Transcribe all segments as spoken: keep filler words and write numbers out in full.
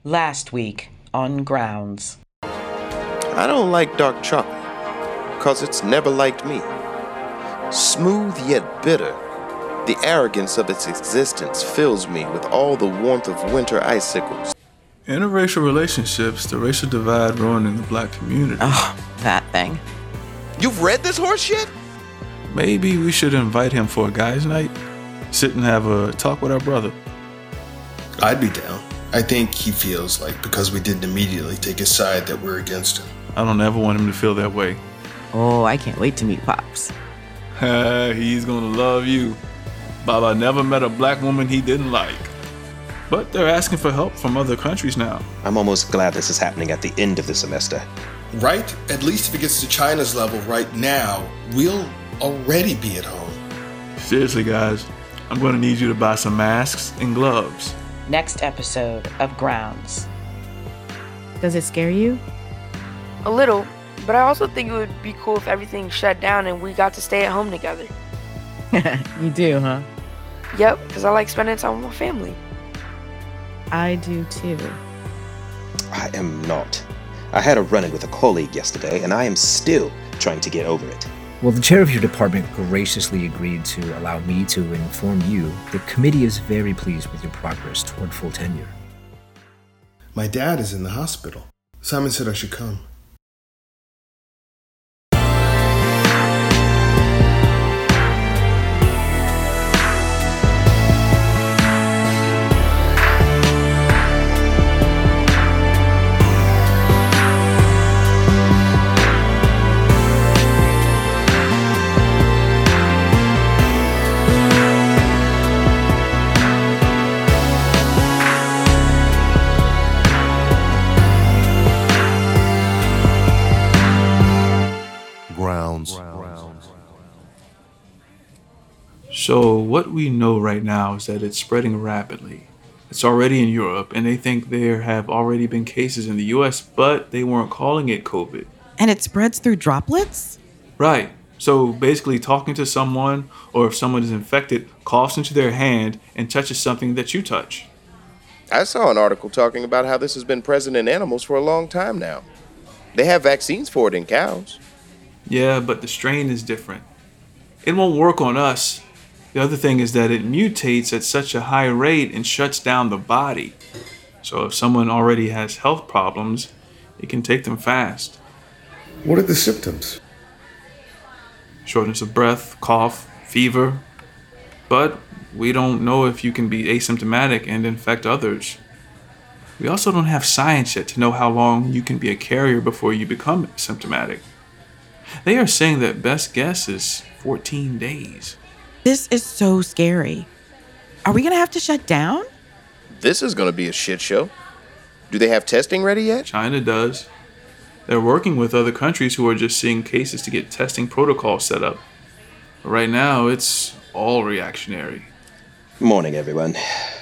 Last week on Grounds. I don't like dark chocolate, cause it's never liked me. Smooth yet bitter, the arrogance of its existence fills me with all the warmth of winter icicles. Interracial relationships, the racial divide ruining the black community. Oh, that thing. You've read this horse shit? Maybe we should invite him for a guys' night? Sit and have a talk with our brother. I'd be down. I think he feels like because we didn't immediately take his side that we're against him. I don't ever want him to feel that way. Oh, I can't wait to meet Pops. He's gonna love you. Baba never met a black woman he didn't like. But they're asking for help from other countries now. I'm almost glad this is happening at the end of the semester. Right? At least if it gets to China's level right now, we'll already be at home. Seriously, guys, I'm gonna need you to buy some masks and gloves. Next episode of Grounds. Does it scare you? A little, but I also think it would be cool if everything shut down and we got to stay at home together. You do, huh? Yep, because I like spending time with my family. I do too. I am not. I had a run-in with a colleague yesterday, and I am still trying to get over it. Well, the chair of your department graciously agreed to allow me to inform you the committee is very pleased with your progress toward full tenure. My dad is in the hospital. Simon said I should come. So what we know right now is that it's spreading rapidly. It's already in Europe, and they think there have already been cases in the U S, but they weren't calling it COVID. And it spreads through droplets? Right. So basically talking to someone, or if someone is infected, coughs into their hand and touches something that you touch. I saw an article talking about how this has been present in animals for a long time now. They have vaccines for it in cows. Yeah, but the strain is different. It won't work on us. The other thing is that it mutates at such a high rate and shuts down the body. So if someone already has health problems, it can take them fast. What are the symptoms? Shortness of breath, cough, fever. But we don't know if you can be asymptomatic and infect others. We also don't have science yet to know how long you can be a carrier before you become symptomatic. They are saying that best guess is fourteen days. This is so scary. Are we gonna have to shut down? This is gonna be a shit show. Do they have testing ready yet? China does. They're working with other countries who are just seeing cases to get testing protocols set up. But right now, it's all reactionary. Morning, everyone.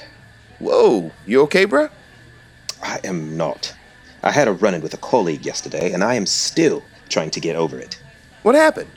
Whoa, you okay, bruh? I am not. I had a run-in with a colleague yesterday, and I am still trying to get over it. What happened?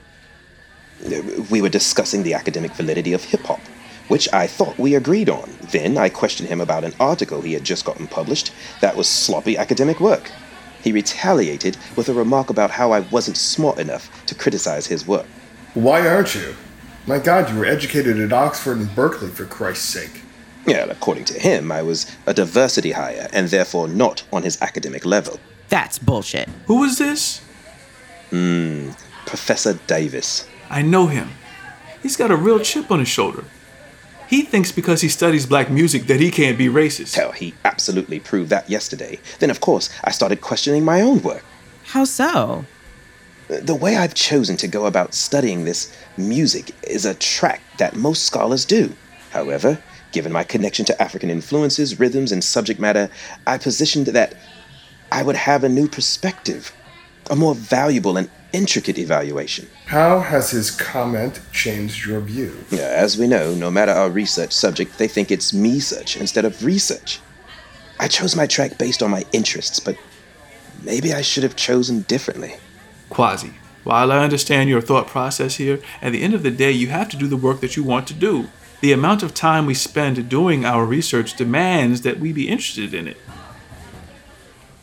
We were discussing the academic validity of hip-hop, which I thought we agreed on. Then I questioned him about an article he had just gotten published that was sloppy academic work. He retaliated with a remark about how I wasn't smart enough to criticize his work. Why aren't you? My God, you were educated at Oxford and Berkeley, for Christ's sake. Yeah, according to him, I was a diversity hire and therefore not on his academic level. That's bullshit. Who is this? Hmm, Professor Davis. I know him. He's got a real chip on his shoulder. He thinks because he studies black music that he can't be racist. Hell, he absolutely proved that yesterday. Then, of course, I started questioning my own work. How so? The way I've chosen to go about studying this music is a track that most scholars do. However, given my connection to African influences, rhythms, and subject matter, I positioned that I would have a new perspective, a more valuable and intricate evaluation. How has his comment changed your view? As we know, no matter our research subject, they think it's me-search instead of research. I chose my track based on my interests, but maybe I should have chosen differently. Quasi, while I understand your thought process here, at the end of the day, you have to do the work that you want to do. The amount of time we spend doing our research demands that we be interested in it.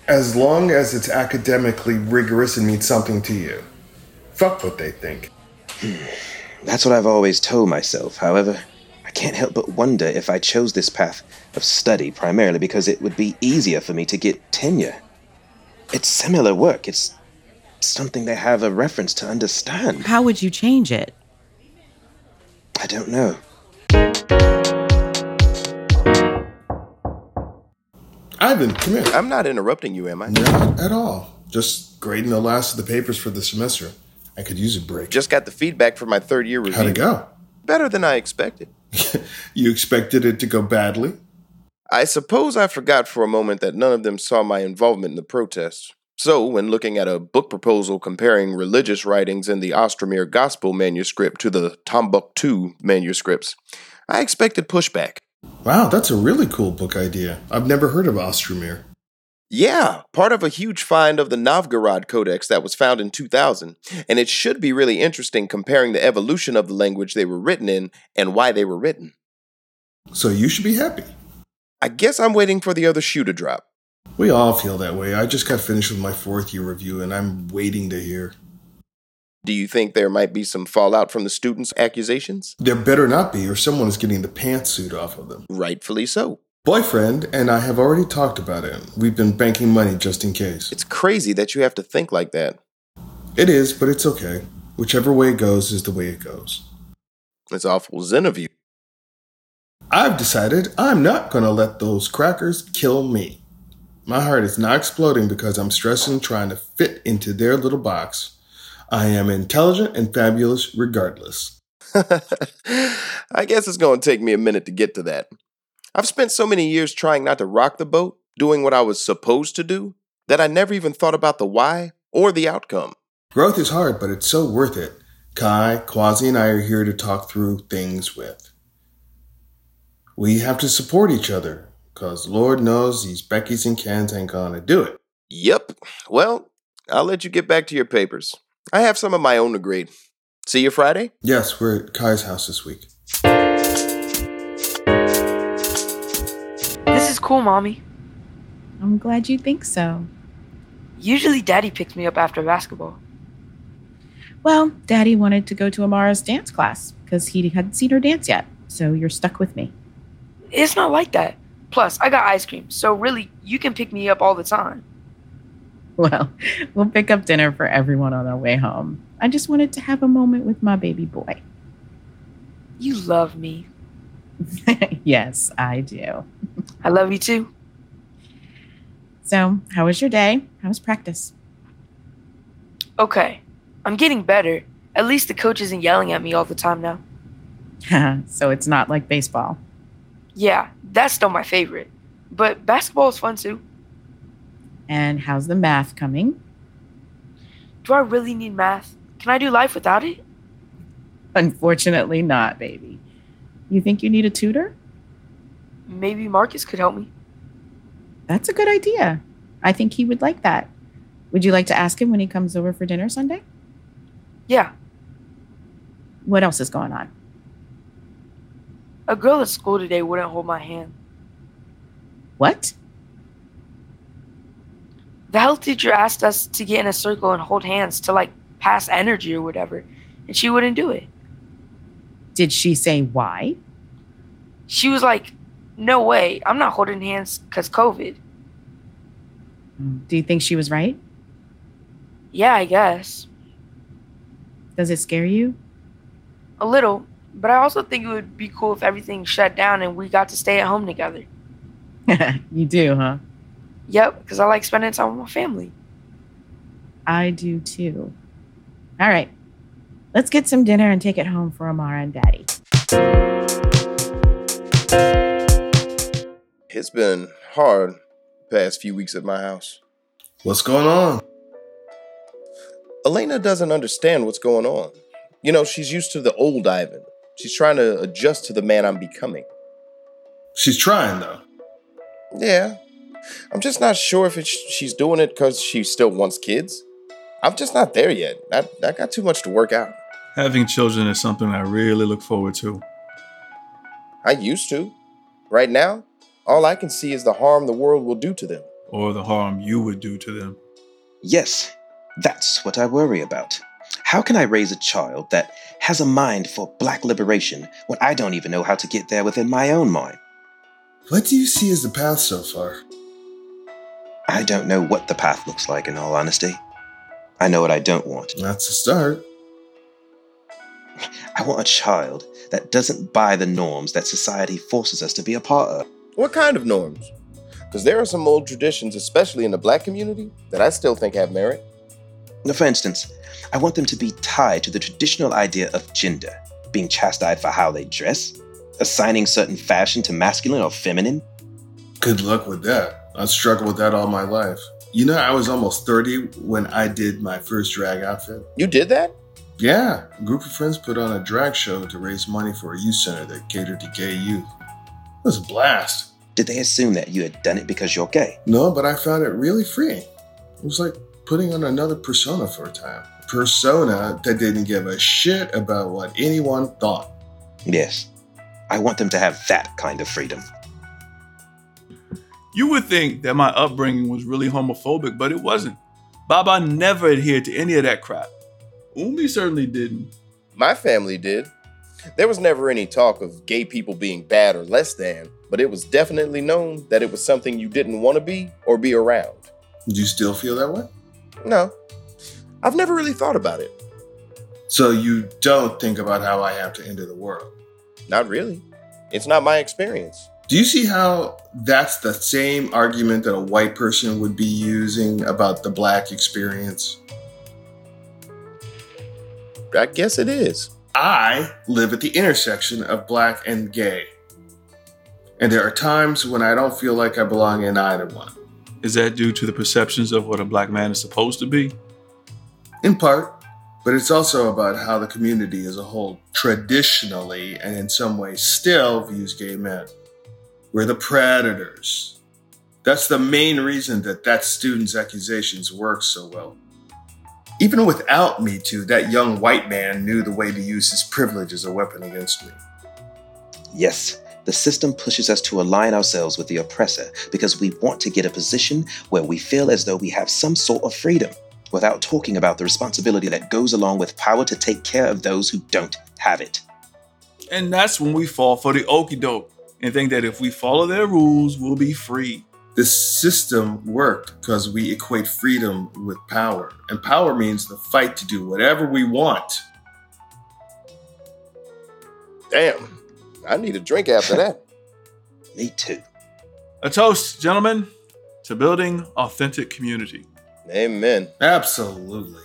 As long as it's academically rigorous and means something to you. Fuck what they think. That's what I've always told myself. However, I can't help but wonder if I chose this path of study primarily because it would be easier for me to get tenure. It's similar work. It's something they have a reference to understand. How would you change it? I don't know. Ivan, come here. I'm not interrupting you, am I? Not at all. Just grading the last of the papers for the semester. I could use a break. Just got the feedback for my third year review. How'd it go? Better than I expected. You expected it to go badly? I suppose I forgot for a moment that none of them saw my involvement in the protests. So, when looking at a book proposal comparing religious writings in the Ostromir Gospel manuscript to the Tombouctou manuscripts, I expected pushback. Wow, that's a really cool book idea. I've never heard of Ostromir. Yeah, part of a huge find of the Novgorod Codex that was found in two thousand, and it should be really interesting comparing the evolution of the language they were written in and why they were written. So you should be happy. I guess I'm waiting for the other shoe to drop. We all feel that way. I just got finished with my fourth year review and I'm waiting to hear. Do you think there might be some fallout from the students' accusations? There better not be, or someone is getting the pantsuit off of them. Rightfully so. Boyfriend and I have already talked about it. We've been banking money just in case. It's crazy that you have to think like that. It is, but it's okay. Whichever way it goes is the way it goes. It's awful zen of you. I've decided I'm not going to let those crackers kill me. My heart is not exploding because I'm stressing trying to fit into their little box. I am intelligent and fabulous regardless. I guess it's going to take me a minute to get to that. I've spent so many years trying not to rock the boat, doing what I was supposed to do, that I never even thought about the why or the outcome. Growth is hard, but it's so worth it. Kai, Quasi, and I are here to talk through things with. We have to support each other, because Lord knows these Beckys and Kens ain't gonna do it. Yep. Well, I'll let you get back to your papers. I have some of my own to grade. See you Friday? Yes, we're at Kai's house this week. This is cool, Mommy. I'm glad you think so. Usually Daddy picks me up after basketball. Well, Daddy wanted to go to Amara's dance class because he hadn't seen her dance yet, so you're stuck with me. It's not like that. Plus, I got ice cream, so really, you can pick me up all the time. Well, we'll pick up dinner for everyone on our way home. I just wanted to have a moment with my baby boy. You love me. Yes, I do. I love you too. So, how was your day? How was practice? Okay, I'm getting better. At least the coach isn't yelling at me all the time now. So it's not like baseball. Yeah, that's still my favorite. But basketball is fun too. And how's the math coming? Do I really need math? Can I do life without it? Unfortunately not, baby. You think you need a tutor? Maybe Marcus could help me. That's a good idea. I think he would like that. Would you like to ask him when he comes over for dinner Sunday? Yeah. What else is going on? A girl at school today wouldn't hold my hand. What? The health teacher asked us to get in a circle and hold hands to, like, pass energy or whatever, and she wouldn't do it. Did she say why? She was like, no way, I'm not holding hands because COVID. Do you think she was right? Yeah, I guess. Does it scare you? A little, but I also think it would be cool if everything shut down and we got to stay at home together. You do, huh? Yep, because I like spending time with my family. I do too. All right. Let's get some dinner and take it home for Amara and Daddy. It's been hard the past few weeks at my house. What's going on? Elena doesn't understand what's going on. You know, she's used to the old Ivan. She's trying to adjust to the man I'm becoming. She's trying, though. Yeah. I'm just not sure if it's, she's doing it because she still wants kids. I'm just not there yet. I, I got too much to work out. Having children is something I really look forward to. I used to. Right now, all I can see is the harm the world will do to them. or the harm you would do to them. Yes, that's what I worry about. How can I raise a child that has a mind for black liberation when I don't even know how to get there within my own mind? What do you see as the path so far? I don't know what the path looks like, in all honesty. I know what I don't want. That's a start. I want a child that doesn't buy the norms that society forces us to be a part of. What kind of norms? Because there are some old traditions, especially in the black community, that I still think have merit. Now, for instance, I want them to be tied to the traditional idea of gender, being chastised for how they dress, assigning certain fashion to masculine or feminine. Good luck with that. I've struggled with that all my life. You know, I was almost thirty when I did my first drag outfit. You did that? Yeah, a group of friends put on a drag show to raise money for a youth center that catered to gay youth. It was a blast. Did they assume that you had done it because you're gay? No, but I found it really freeing. It was like putting on another persona for a time. A persona that didn't give a shit about what anyone thought. Yes, I want them to have that kind of freedom. You would think that my upbringing was really homophobic, but it wasn't. Baba never adhered to any of that crap. Umi certainly didn't. My family did. There was never any talk of gay people being bad or less than, but it was definitely known that it was something you didn't want to be or be around. Do you still feel that way? No. I've never really thought about it. So you don't think about how I have to enter the world? Not really. It's not my experience. Do you see how that's the same argument that a white person would be using about the black experience? I guess it is. I live at the intersection of black and gay. And there are times when I don't feel like I belong in either one. Is that due to the perceptions of what a black man is supposed to be? In part, but it's also about how the community as a whole traditionally and in some ways still views gay men. We're the predators. That's the main reason that that student's accusations work so well. Even without Me Too, that young white man knew the way to use his privilege as a weapon against me. Yes, the system pushes us to align ourselves with the oppressor because we want to get a position where we feel as though we have some sort of freedom, without talking about the responsibility that goes along with power to take care of those who don't have it. And that's when we fall for the okie doke and think that if we follow their rules, we'll be free. The system worked because we equate freedom with power. And power means the fight to do whatever we want. Damn, I need a drink after that. Me too. A toast, gentlemen, to building authentic community. Amen. Absolutely.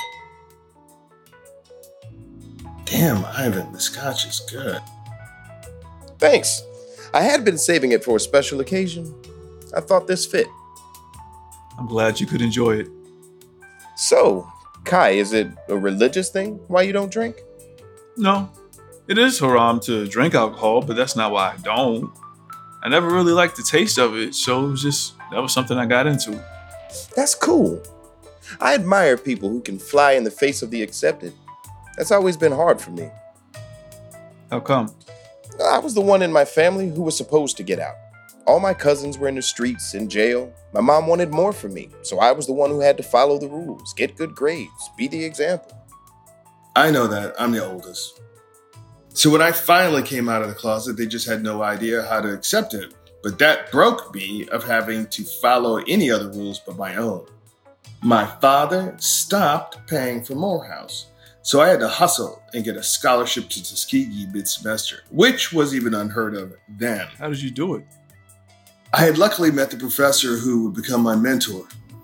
Damn, Ivan, the scotch is good. Thanks. I had been saving it for a special occasion. I thought this fit. I'm glad you could enjoy it. So, Kai, is it a religious thing why you don't drink? No, it is haram to drink alcohol, but that's not why I don't. I never really liked the taste of it, so it was just, that was something I got into. That's cool. I admire people who can fly in the face of the accepted. That's always been hard for me. How come? I was the one in my family who was supposed to get out. All my cousins were in the streets, in jail. My mom wanted more from me, so I was the one who had to follow the rules, get good grades, be the example. I know that. I'm the oldest. So when I finally came out of the closet, they just had no idea how to accept it. But that broke me of having to follow any other rules but my own. My father stopped paying for Morehouse, so I had to hustle and get a scholarship to Tuskegee mid-semester, which was even unheard of then. How did you do it? I had luckily met the professor who would become my mentor.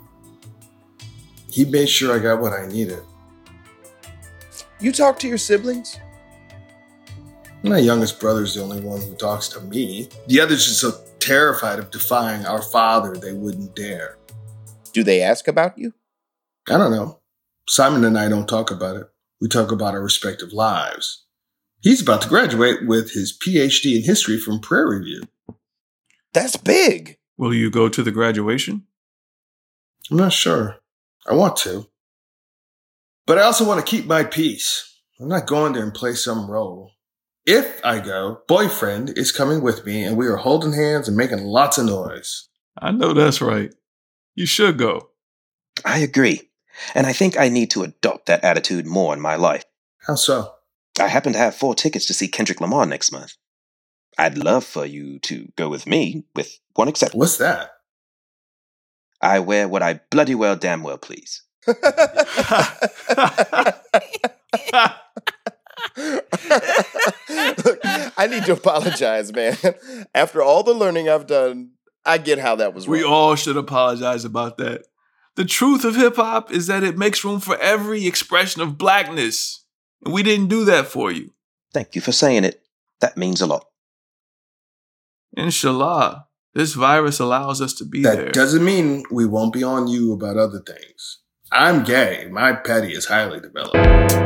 He made sure I got what I needed. You talk to your siblings? My youngest brother's the only one who talks to me. The others are so terrified of defying our father they wouldn't dare. Do they ask about you? I don't know. Simon and I don't talk about it. We talk about our respective lives. He's about to graduate with his P H D in history from Prairie View. That's big. Will you go to the graduation? I'm not sure. I want to. But I also want to keep my peace. I'm not going there and play some role. If I go, boyfriend is coming with me and we are holding hands and making lots of noise. I know that's right. You should go. I agree. And I think I need to adopt that attitude more in my life. How so? I happen to have four tickets to see Kendrick Lamar next month. I'd love for you to go with me, with one exception. What's that? I wear what I bloody well damn well please. Look, I need to apologize, man. After all the learning I've done, I get how that was wrong. We all should apologize about that. The truth of hip-hop is that it makes room for every expression of blackness. And we didn't do that for you. Thank you for saying it. That means a lot. Inshallah, this virus allows us to be that there. That doesn't mean we won't be on you about other things. I'm gay. My petty is highly developed.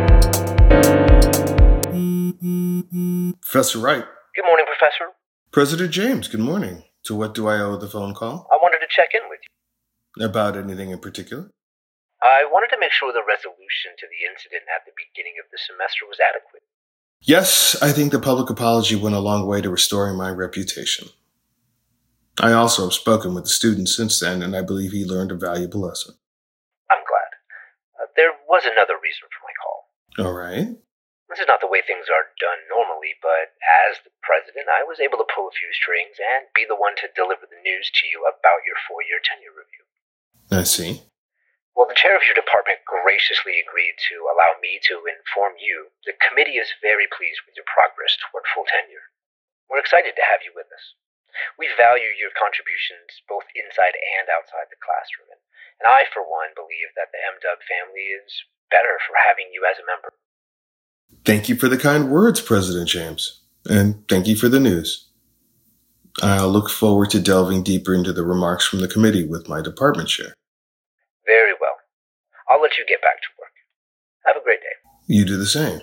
Professor Wright. Good morning, Professor. President James, good morning. To what do I owe the phone call? I wanted to check in with you. About anything in particular? I wanted to make sure the resolution to the incident at the beginning of the semester was adequate. Yes, I think the public apology went a long way to restoring my reputation. I also have spoken with the student since then, and I believe he learned a valuable lesson. I'm glad. Uh, there was another reason for my call. All right. This is not the way things are done normally, but as the president, I was able to pull a few strings and be the one to deliver the news to you about your four-year tenure review. I see. Well, the chair of your department graciously agreed to allow me to inform you the committee is very pleased with your progress toward full tenure. We're excited to have you with us. We value your contributions both inside and outside the classroom, and I, for one, believe that the M Dub family is better for having you as a member. Thank you for the kind words, President James, and thank you for the news. I'll look forward to delving deeper into the remarks from the committee with my department chair. Very well. I'll let you get back to work. Have a great day. You do the same.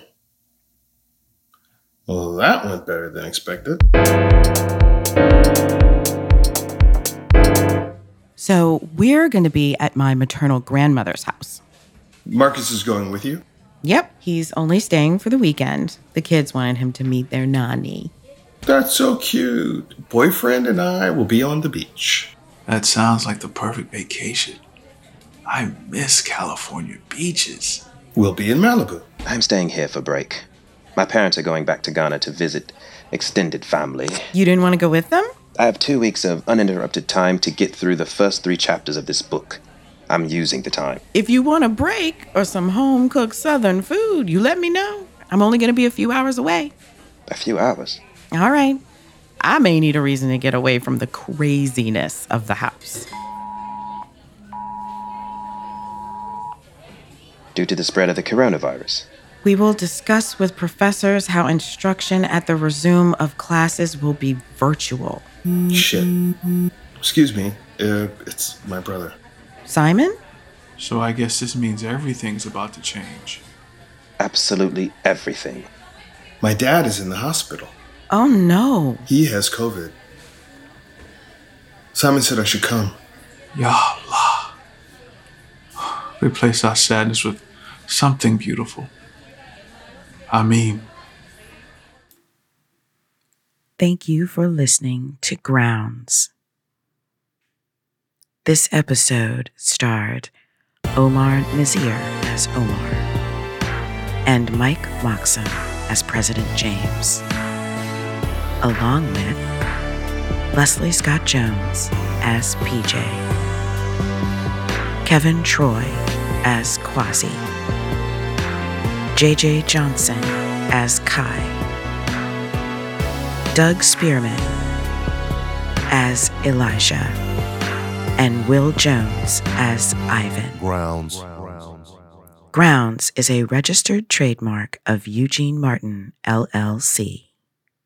Well, that went better than expected. So we're going to be at my maternal grandmother's house. Marcus is going with you? Yep, he's only staying for the weekend. The kids wanted him to meet their nanny. That's so cute. Boyfriend and I will be on the beach. That sounds like the perfect vacation. I miss California beaches. We'll be in Malibu. I'm staying here for break. My parents are going back to Ghana to visit extended family. You didn't want to go with them? I have two weeks of uninterrupted time to get through the first three chapters of this book. I'm using the time. If you want a break or some home-cooked Southern food, you let me know. I'm only going to be a few hours away. A few hours? All right. I may need a reason to get away from the craziness of the house. Due to the spread of the coronavirus. We will discuss with professors how instruction at the resume of classes will be virtual. Shit. Excuse me. Uh, it's my brother. Simon? So I guess this means everything's about to change. Absolutely everything. My dad is in the hospital. Oh, no. He has COVID. Simon said I should come. Ya Allah. Replace our sadness with something beautiful. Ameen. Thank you for listening to Grounds. This episode starred Omar Nazir as Omar and Mike Moxham as President James, along with Leslie Scott Jones as P J, Kevin Troy as Kwasi, J J Johnson as Kai, Doug Spearman as Elijah, and Will Jones as Ivan. Grounds. Grounds is a registered trademark of Eugene Martin, L L C.